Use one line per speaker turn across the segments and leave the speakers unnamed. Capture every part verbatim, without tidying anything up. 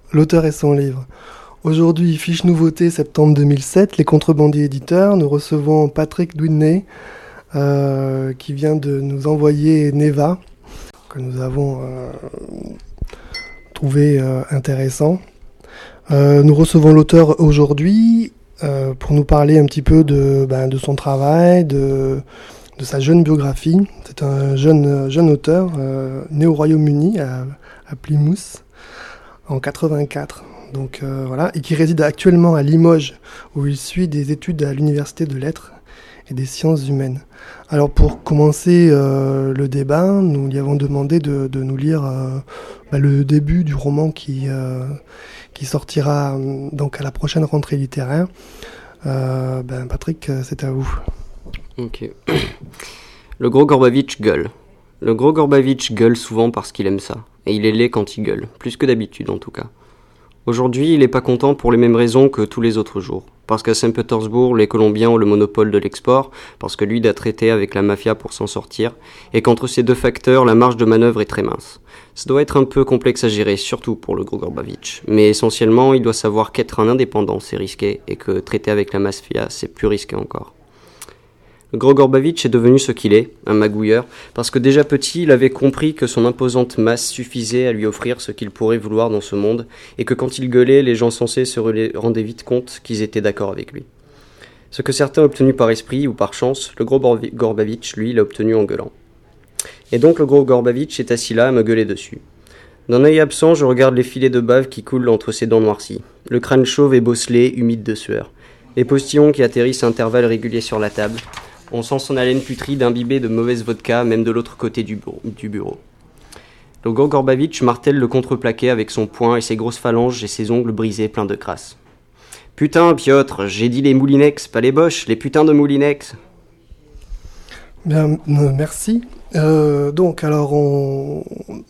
L'auteur et son livre. Aujourd'hui, fiche nouveauté, septembre deux mille sept, Les Contrebandiers éditeurs. Nous recevons Patrick Dwiney, euh, qui vient de nous envoyer Neva, que nous avons euh, trouvé euh, intéressant. Euh, nous recevons l'auteur aujourd'hui euh, pour nous parler un petit peu de, ben, de son travail, de, de sa jeune biographie. C'est un jeune, jeune auteur euh, né au Royaume-Uni, à, à Plymouth, en quatre-vingt-quatre. Donc euh, voilà, et qui réside actuellement à Limoges, où il suit des études à l'Université de Lettres et des Sciences Humaines. Alors pour commencer euh, le débat, nous lui avons demandé de, de nous lire euh, bah, le début du roman qui, euh, qui sortira euh, donc à la prochaine rentrée littéraire. Euh, ben Patrick, c'est à vous.
Ok. Le gros Gorbavitch gueule. Le gros Gorbavitch gueule souvent parce qu'il aime ça, et il est laid quand il gueule, plus que d'habitude en tout cas. Aujourd'hui, il n'est pas content pour les mêmes raisons que tous les autres jours. Parce qu'à Saint-Pétersbourg, les Colombiens ont le monopole de l'export, parce que lui doit traiter avec la mafia pour s'en sortir, et qu'entre ces deux facteurs, la marge de manœuvre est très mince. Ça doit être un peu complexe à gérer, surtout pour le gros Gorbavitch. Mais essentiellement, il doit savoir qu'être un indépendant, c'est risqué, et que traiter avec la mafia, c'est plus risqué encore. Le gros Gorbavitch est devenu ce qu'il est, un magouilleur, parce que déjà petit, il avait compris que son imposante masse suffisait à lui offrir ce qu'il pourrait vouloir dans ce monde, et que quand il gueulait, les gens censés se rendaient vite compte qu'ils étaient d'accord avec lui. Ce que certains ont obtenu par esprit ou par chance, le gros Gorbavitch, lui, l'a obtenu en gueulant. Et donc le gros Gorbavitch est assis là à me gueuler dessus. D'un œil absent, je regarde les filets de bave qui coulent entre ses dents noircies, le crâne chauve et bosselé, humide de sueur, les postillons qui atterrissent à intervalles réguliers sur la table. On sent son haleine putride imbibée de mauvaise vodka, même de l'autre côté du bureau. Du bureau. Le gros Gorbavitch martèle le contreplaqué avec son poing et ses grosses phalanges et ses ongles brisés pleins de crasse. Putain, Piotr, j'ai dit les moulinex, pas les boches, les putains de moulinex.
Bien, euh, merci. Euh, donc, alors, on...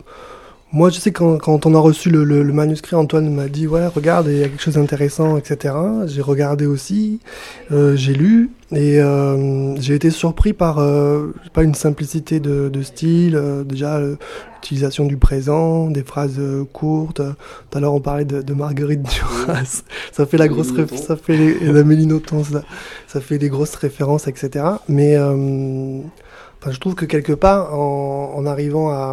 moi, je sais que quand, quand on a reçu le, le, le manuscrit, Antoine m'a dit « Ouais, regarde, il y a quelque chose d'intéressant, et cetera » J'ai regardé aussi, euh, j'ai lu, et euh, j'ai été surpris par euh, pas une simplicité de, de style, euh, déjà euh, l'utilisation du présent, des phrases euh, courtes. Tout à l'heure, on parlait de, de Marguerite Duras. Ça fait la grosse réf- ça fait les, et d'Amélie Nothomb, ça, ça fait des grosses références, et cetera. Mais euh, enfin, je trouve que quelque part, en, en arrivant à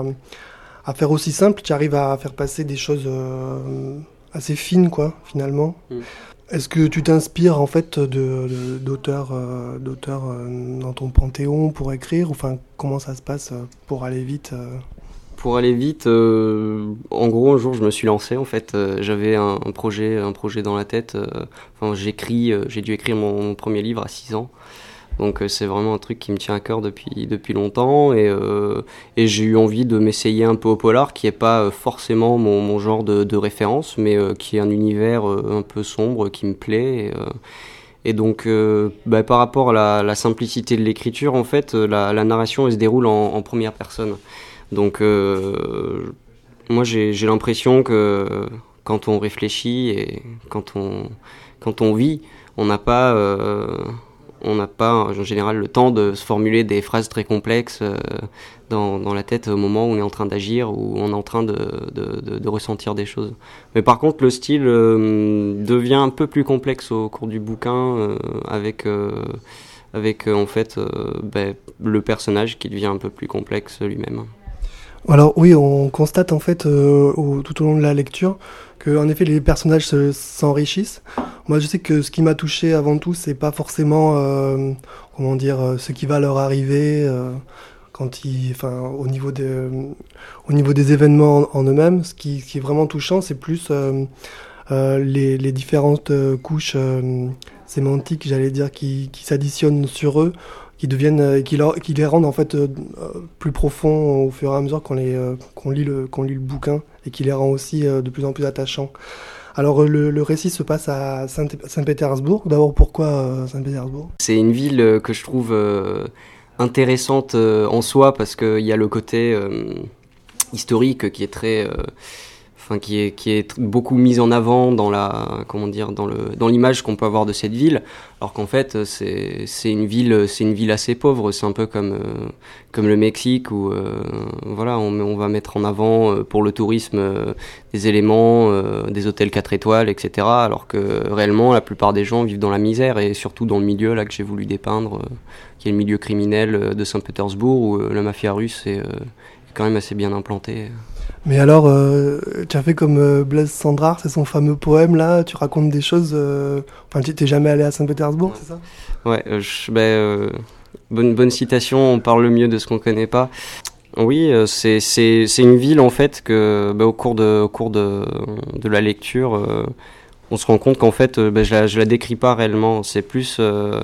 à faire aussi simple, tu arrives à faire passer des choses euh, assez fines, quoi, finalement. Mm. Est-ce que tu t'inspires, en fait, de, de, d'auteurs, euh, d'auteurs euh, dans ton panthéon pour écrire? Enfin, comment ça se passe pour aller vite euh...
Pour aller vite, euh, en gros, un jour, je me suis lancé, en fait. Euh, j'avais un, un, projet, un projet dans la tête. Euh, enfin, j'écris, euh, j'ai dû écrire mon, mon premier livre à six ans. Donc euh, c'est vraiment un truc qui me tient à cœur depuis, depuis longtemps et, euh, et j'ai eu envie de m'essayer un peu au polar, qui n'est pas euh, forcément mon, mon genre de, de référence, mais euh, qui est un univers euh, un peu sombre qui me plaît. Et, euh, et donc euh, bah, par rapport à la, la simplicité de l'écriture, en fait, la, la narration elle se déroule en, en première personne. Donc euh, moi j'ai, j'ai l'impression que quand on réfléchit et quand on, quand on vit, on n'a pas... Euh, on n'a pas en général le temps de se formuler des phrases très complexes euh, dans, dans la tête au moment où on est en train d'agir ou on est en train de, de, de, de ressentir des choses. Mais par contre, le style euh, devient un peu plus complexe au cours du bouquin euh, avec, euh, avec euh, en fait euh, ben, le personnage qui devient un peu plus complexe lui-même.
Alors oui, on constate en fait euh, au, tout au long de la lecture que en effet les personnages se, s'enrichissent. Moi je sais que ce qui m'a touché avant tout, c'est pas forcément euh, comment dire ce qui va leur arriver euh, quand ils, enfin au niveau des euh, au niveau des événements en, en eux-mêmes. Ce qui, ce qui est vraiment touchant, c'est plus euh, euh, les, les différentes euh, couches euh, sémantiques, j'allais dire, qui, qui s'additionnent sur eux, qui deviennent, euh, qui, leur, qui les rendent en fait euh, plus profonds au fur et à mesure qu'on les, euh, qu'on lit le, qu'on lit le bouquin, et qui les rend aussi euh, de plus en plus attachants. Alors le, le récit se passe à Saint- Saint-Pétersbourg. D'abord, pourquoi euh, Saint-Pétersbourg ?
C'est une ville que je trouve euh, intéressante euh, en soi parce qu'il y a le côté euh, historique qui est très... Euh, enfin qui est qui est beaucoup mise en avant dans la comment dire dans le dans l'image qu'on peut avoir de cette ville, alors qu'en fait c'est c'est une ville c'est une ville assez pauvre. C'est un peu comme euh, comme le Mexique où euh, voilà on on va mettre en avant euh, pour le tourisme euh, des éléments euh, des hôtels quatre étoiles, etc., alors que réellement la plupart des gens vivent dans la misère, et surtout dans le milieu là que j'ai voulu dépeindre, euh, qui est le milieu criminel de Saint-Pétersbourg, où euh, la mafia russe est, euh, est quand même assez bien implantée.
Mais alors, euh, tu as fait comme euh, Blaise Cendrars, c'est son fameux poème là, tu racontes des choses. Euh... Enfin, tu t'es jamais allé à Saint-Pétersbourg, ouais. C'est ça?
Ouais, euh, je, bah, euh, bonne, bonne citation, on parle mieux de ce qu'on connaît pas. Oui, euh, c'est, c'est, c'est une ville en fait que, bah, au cours de, au cours de, de la lecture, euh, on se rend compte qu'en fait, euh, bah, je, la, je la décris pas réellement. C'est plus. Euh,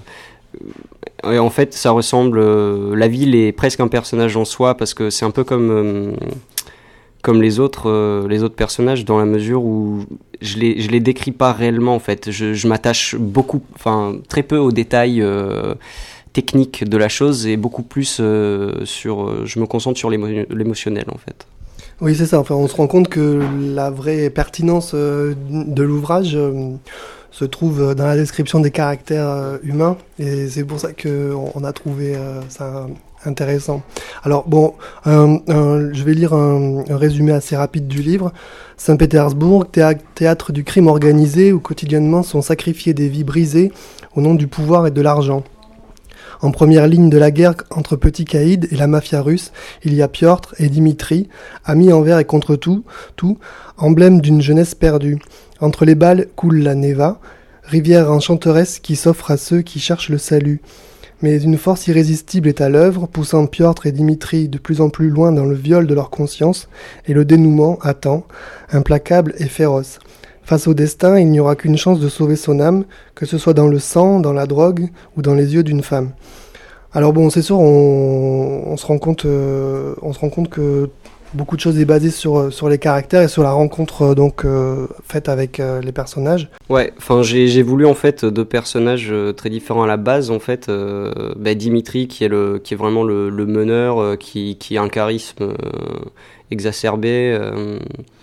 et en fait, ça ressemble. Euh, la ville est presque un personnage en soi, parce que c'est un peu comme. Euh, comme les autres, euh, les autres personnages, dans la mesure où je les, je les décris pas réellement en fait. Je, je m'attache beaucoup, enfin très peu aux détails euh, techniques de la chose, et beaucoup plus euh, sur, euh, je me concentre sur l'émo- l'émotionnel en fait.
Oui, c'est ça. Enfin, on se rend compte que la vraie pertinence euh, de l'ouvrage euh, se trouve dans la description des caractères euh, humains, et c'est pour ça qu'on on a trouvé euh, ça intéressant. Alors bon, un, un, je vais lire un, un résumé assez rapide du livre. Saint-Pétersbourg, théâ- théâtre du crime organisé où quotidiennement sont sacrifiées des vies brisées au nom du pouvoir et de l'argent. En première ligne de la guerre entre Petit Caïd et la mafia russe, il y a Piotr et Dimitri, amis envers et contre tout, tout, emblème d'une jeunesse perdue. Entre les balles coule la Neva, rivière enchanteresse qui s'offre à ceux qui cherchent le salut. Mais une force irrésistible est à l'œuvre, poussant Piotr et Dimitri de plus en plus loin dans le viol de leur conscience, et le dénouement attend, implacable et féroce. Face au destin, il n'y aura qu'une chance de sauver son âme, que ce soit dans le sang, dans la drogue ou dans les yeux d'une femme. Alors bon, c'est sûr, on, on se rend compte, euh, on se rend compte que beaucoup de choses est basées sur sur les caractères et sur la rencontre donc euh, faite avec euh, les personnages.
Ouais, enfin j'ai j'ai voulu en fait deux personnages euh, très différents à la base en fait. Euh, bah, Dimitri qui est le qui est vraiment le, le meneur, euh, qui qui a un charisme euh, exacerbé, euh,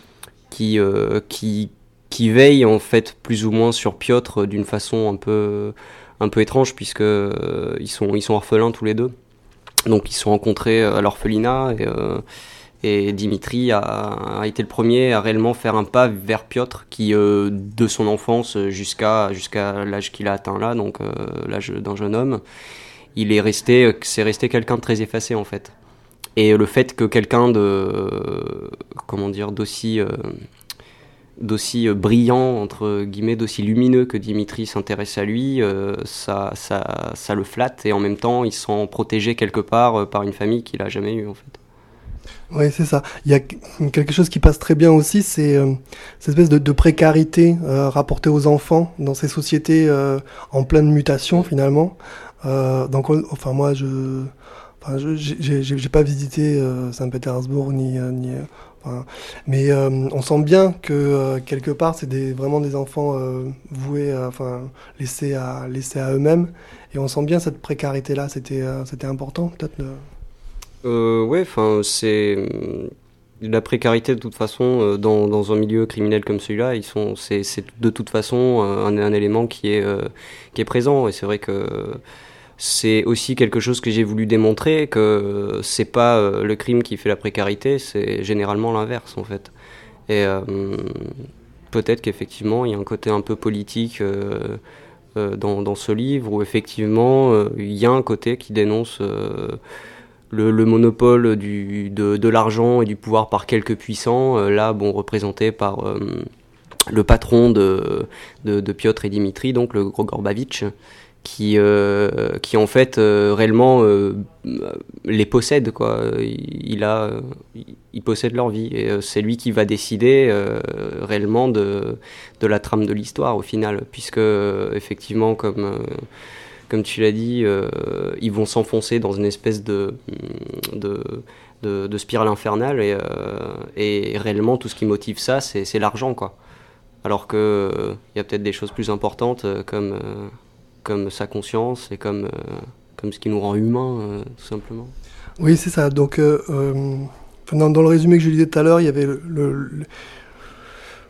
qui euh, qui qui veille en fait plus ou moins sur Piotr d'une façon un peu un peu étrange, puisque euh, ils sont ils sont orphelins tous les deux. Donc ils se sont rencontrés à l'orphelinat, et euh, Et Dimitri a, a été le premier à réellement faire un pas vers Piotr, qui, euh, de son enfance jusqu'à, jusqu'à l'âge qu'il a atteint là, donc euh, l'âge d'un jeune homme, il est resté, c'est resté quelqu'un de très effacé en fait. Et le fait que quelqu'un de, euh, comment dire, d'aussi, euh, d'aussi brillant, entre guillemets, d'aussi lumineux que Dimitri s'intéresse à lui, euh, ça, ça, ça le flatte, et en même temps il se sent protégé quelque part euh, par une famille qu'il a jamais eue en fait.
Oui, c'est ça. Il y a quelque chose qui passe très bien aussi, c'est euh, cette espèce de, de précarité euh, rapportée aux enfants dans ces sociétés euh, en pleine mutation finalement. Euh, donc, enfin moi, je, enfin, je, j'ai, j'ai, j'ai pas visité euh, Saint-Pétersbourg ni, euh, ni, euh, enfin, mais euh, on sent bien que euh, quelque part, c'est des, vraiment des enfants euh, voués, à, enfin laissés à laissés à eux-mêmes, et on sent bien cette précarité-là. C'était, euh, c'était important, peut-être. De...
Euh, ouais, enfin, c'est la précarité de toute façon euh, dans dans un milieu criminel comme celui-là. Ils sont, c'est c'est de toute façon euh, un, un élément qui est euh, qui est présent. Et c'est vrai que c'est aussi quelque chose que j'ai voulu démontrer, que c'est pas euh, le crime qui fait la précarité, c'est généralement l'inverse en fait. Et euh, peut-être qu'effectivement il y a un côté un peu politique euh, euh, dans dans ce livre, où effectivement euh, il y a un côté qui dénonce euh, Le, le monopole du, de, de l'argent et du pouvoir par quelques puissants, euh, là, bon, représenté par euh, le patron de, de, de Piotr et Dimitri, donc le gros Gorbavitch, qui, euh, qui en fait euh, réellement euh, les possède, quoi. Il, il a, il possède leur vie, et euh, c'est lui qui va décider euh, réellement de, de la trame de l'histoire au final, puisque euh, effectivement, comme euh, Comme tu l'as dit, euh, ils vont s'enfoncer dans une espèce de, de, de, de spirale infernale, et, euh, et réellement tout ce qui motive ça, c'est, c'est l'argent, quoi. Alors qu'il euh, y a peut-être des choses plus importantes euh, comme, euh, comme sa conscience et comme, euh, comme ce qui nous rend humains, euh, tout simplement.
Oui, c'est ça. Donc, euh, euh, dans, dans le résumé que je lisais tout à l'heure, il y avait le, le,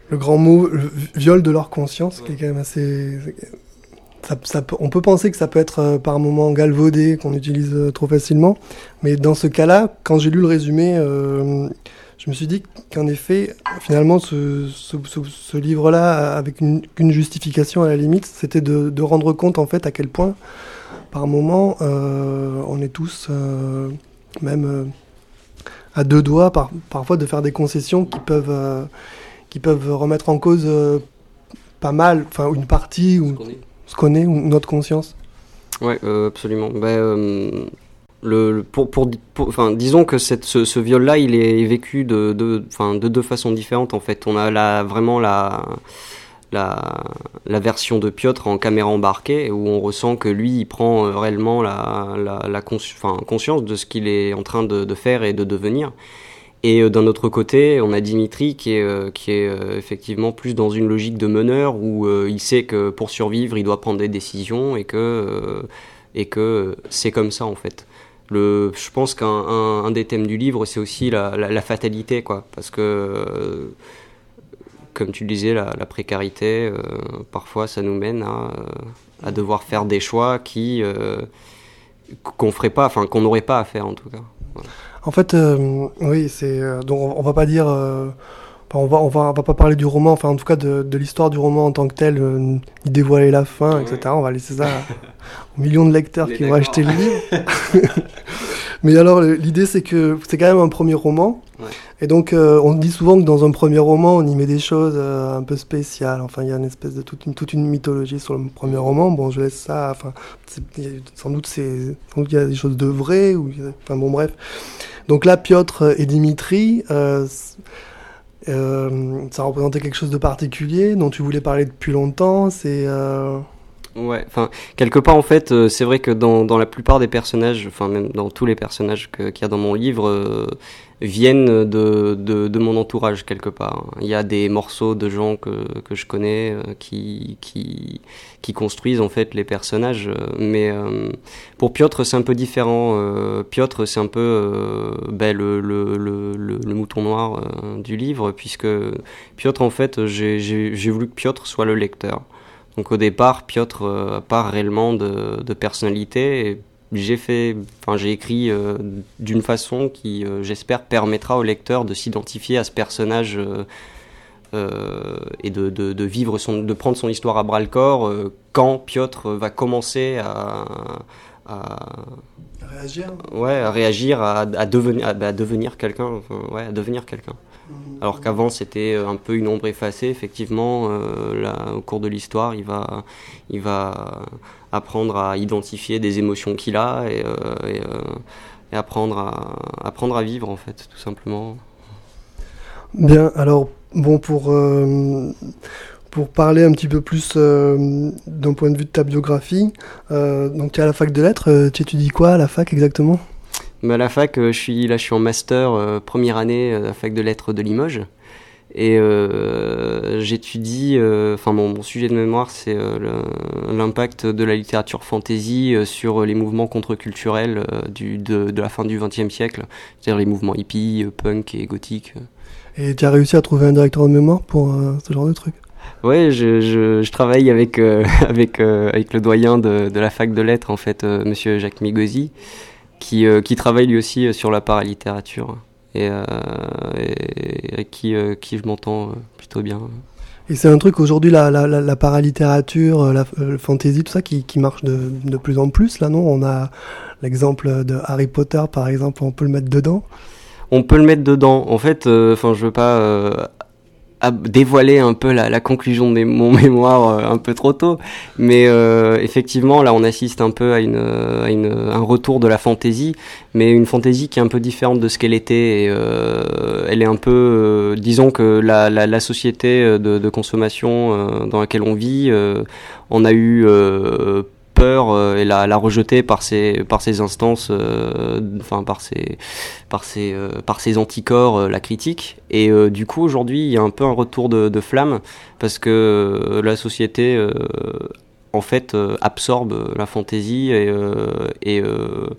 le grand mot, le viol de leur conscience, ouais. Qui est quand même assez... Ça, ça peut, on peut penser que ça peut être euh, par moments galvaudé, qu'on utilise euh, trop facilement, mais dans ce cas-là, quand j'ai lu le résumé, euh, je me suis dit qu'en effet, finalement, ce, ce, ce, ce livre-là, avec une, une justification à la limite, c'était de, de rendre compte en fait à quel point, par moments, euh, on est tous, euh, même euh, à deux doigts, par, parfois, de faire des concessions qui peuvent, euh, qui peuvent remettre en cause euh, pas mal, enfin une partie ou ce qu'on est, ou notre conscience.
Ouais, euh, absolument. Bah, euh, le, le, pour, pour, pour, enfin, disons que cette, ce, ce viol-là, il est vécu de, de, enfin, de deux façons différentes, en fait. On a la, vraiment la, la, la version de Piotr en caméra embarquée, où on ressent que lui, il prend euh, réellement la, la, la consci- enfin, conscience de ce qu'il est en train de, de faire et de devenir. Et euh, d'un autre côté, on a Dimitri qui est, euh, qui est euh, effectivement plus dans une logique de meneur où euh, il sait que pour survivre, il doit prendre des décisions et que, euh, et que c'est comme ça en fait. Le, je pense qu'un un, un des thèmes du livre, c'est aussi la, la, la fatalité, quoi, parce que, euh, comme tu le disais, la, la précarité, euh, parfois ça nous mène à, à devoir faire des choix qui, euh, qu'on ferait pas, enfin qu'on n'aurait pas à faire en tout cas. Voilà.
En fait, euh, oui, c'est euh, donc on, on va pas dire, euh, on va on va on va pas parler du roman, enfin en tout cas de, de l'histoire du roman en tant que tel, euh, y dévoiler la fin, ouais. et cetera. On va laisser ça aux millions de lecteurs qui vont acheter le livre. Mais alors l'idée c'est que c'est quand même un premier roman, ouais. Et donc euh, on dit souvent que dans un premier roman on y met des choses euh, un peu spéciales. Enfin il y a une espèce de toute une toute une mythologie sur le premier roman. Bon je laisse ça. Enfin sans doute c'est sans doute il y a des choses de vraies ou enfin bon bref. Donc là Piotr et Dimitri, euh, euh, ça représentait quelque chose de particulier dont tu voulais parler depuis longtemps. C'est euh...
Ouais, enfin, quelque part, en fait, euh, c'est vrai que dans, dans la plupart des personnages, enfin, même dans tous les personnages que, qu'il y a dans mon livre, euh, viennent de, de, de mon entourage, quelque part. Il y a des morceaux de gens que, que je connais euh, qui, qui, qui construisent, en fait, les personnages. Mais euh, pour Piotr, c'est un peu différent. Euh, Piotr, c'est un peu euh, ben, le, le, le, le, le mouton noir euh, du livre, puisque Piotr, en fait, j'ai, j'ai, j'ai voulu que Piotr soit le lecteur. Donc au départ, Piotr n'a euh, pas réellement de, de personnalité. Et j'ai fait, enfin j'ai écrit euh, d'une façon qui, euh, j'espère, permettra au lecteur de s'identifier à ce personnage euh, euh, et de, de, de vivre son, de prendre son histoire à bras le corps euh, quand Piotr va commencer à, à
réagir.
Ouais, à réagir, à, à devenir, à, à devenir quelqu'un. Enfin, ouais, à devenir quelqu'un. Alors qu'avant c'était un peu une ombre effacée, effectivement, euh, là, au cours de l'histoire, il va, il va apprendre à identifier des émotions qu'il a et, euh, et, euh, et apprendre, à, apprendre à vivre, en fait, tout simplement.
Bien, alors, bon, pour, euh, pour parler un petit peu plus euh, d'un point de vue de ta biographie, euh, donc tu es à la fac de lettres, euh, tu étudies quoi à la fac exactement ?
Mais à la fac, euh, je suis là, je suis en master, euh, première année à la fac de lettres de Limoges, et euh, j'étudie. Enfin, euh, mon, mon sujet de mémoire, c'est euh, le, l'impact de la littérature fantasy euh, sur les mouvements contre-culturels euh, du de, de la fin du vingtième siècle, c'est-à-dire les mouvements hippies, euh, punk et gothique.
Et tu as réussi à trouver un directeur de mémoire pour euh, ce genre de truc ?
Ouais, je, je, je travaille avec euh, avec euh, avec le doyen de, de la fac de lettres, en fait, euh, Monsieur Jacques Migosi. Qui, euh, qui travaille lui aussi sur la paralittérature et, euh, et avec qui, euh, qui je m'entends plutôt bien.
Et c'est un truc aujourd'hui, la, la, la, la paralittérature, la, la fantasy, tout ça qui, qui marche de, de plus en plus, là, non ? On a l'exemple de Harry Potter, par exemple, on peut le mettre dedans ?
On peut le mettre dedans. En fait, enfin, euh, je veux pas euh, à dévoiler un peu la, la conclusion de mon mémoire euh, un peu trop tôt, mais euh, effectivement là on assiste un peu à une, à une un retour de la fantaisie, mais une fantaisie qui est un peu différente de ce qu'elle était. Et, euh, elle est un peu, euh, disons que la, la, la société de, de consommation euh, dans laquelle on vit, euh, on a eu euh, peur euh, et l'a, l'a rejeté par ces par ces instances, euh, enfin par ces par ces euh, par ces anticorps, euh, la critique. Et euh, du coup aujourd'hui il y a un peu un retour de, de flamme parce que euh, la société euh, en fait euh, absorbe la fantaisie et euh, et euh,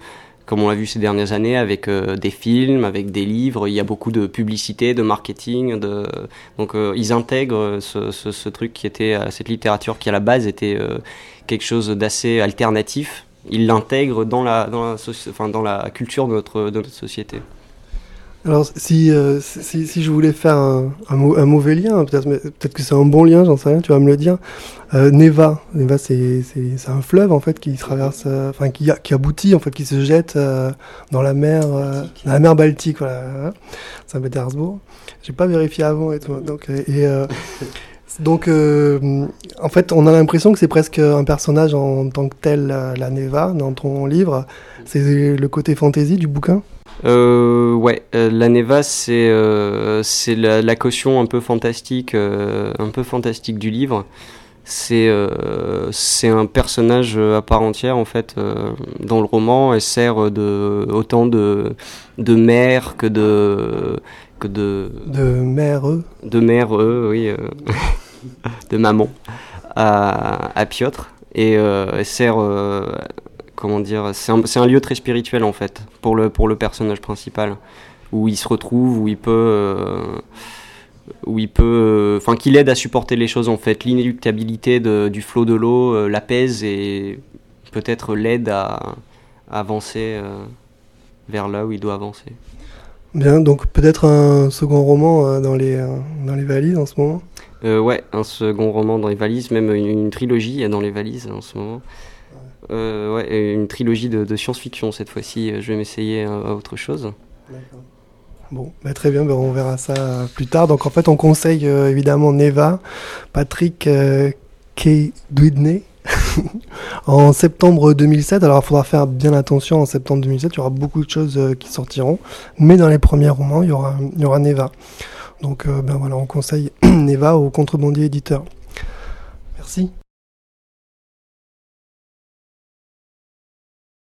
comme on l'a vu ces dernières années, avec euh, des films, avec des livres. Il y a beaucoup de publicité, de marketing. De... Donc euh, ils intègrent ce, ce, ce truc qui était, cette littérature qui à la base était euh, quelque chose d'assez alternatif. Ils l'intègrent dans la, dans la, enfin, dans la culture de notre, de notre société.
Alors, si, euh, si, si je voulais faire un, un, mau- un mauvais lien, peut-être, mais peut-être que c'est un bon lien, j'en sais rien, tu vas me le dire. Euh, Neva, Neva, c'est, c'est, c'est un fleuve en fait qui traverse, euh, enfin qui, a- qui aboutit en fait, qui se jette euh, dans la mer, euh, dans la mer Baltique, voilà, hein, Saint-Pétersbourg. J'ai pas vérifié avant et tout, donc et, et, euh, donc euh, en fait, on a l'impression que c'est presque un personnage en tant que tel, euh, la Neva, dans ton livre. C'est le côté fantasy du bouquin.
Euh, ouais, euh, la Neva, c'est euh, c'est la, la caution un peu fantastique, euh, un peu fantastique du livre. C'est euh, c'est un personnage à part entière en fait euh, dans le roman. Elle sert de autant de de mère que de que de
De mère, eux.
de mère, euh, oui, euh, de maman à à Piotr et euh, elle sert euh, comment dire, c'est un, c'est un lieu très spirituel en fait pour le pour le personnage principal où il se retrouve, où il peut euh, où il peut enfin euh, qu'il aide à supporter les choses en fait, l'inéluctabilité de, du flot de l'eau euh, l'apaise et peut-être l'aide à, à avancer euh, vers là où il doit avancer.
Bien, donc peut-être un second roman euh, dans les euh, dans les valises en ce moment.
Euh, ouais, un second roman dans les valises, même une, une trilogie dans les valises en ce moment. Euh, ouais, une trilogie de, de science-fiction cette fois-ci. Je vais m'essayer à, à autre chose.
D'accord. Bon, bah très bien, bah on verra ça euh, plus tard. Donc en fait, on conseille euh, évidemment Neva, Patrick euh, K. Dwidney, en septembre deux mille sept. Alors il faudra faire bien attention, en septembre deux mille sept, il y aura beaucoup de choses euh, qui sortiront. Mais dans les premiers romans, il y aura, il y aura Neva. Donc euh, ben voilà, on conseille Neva au Contrebandier Éditeur. Merci.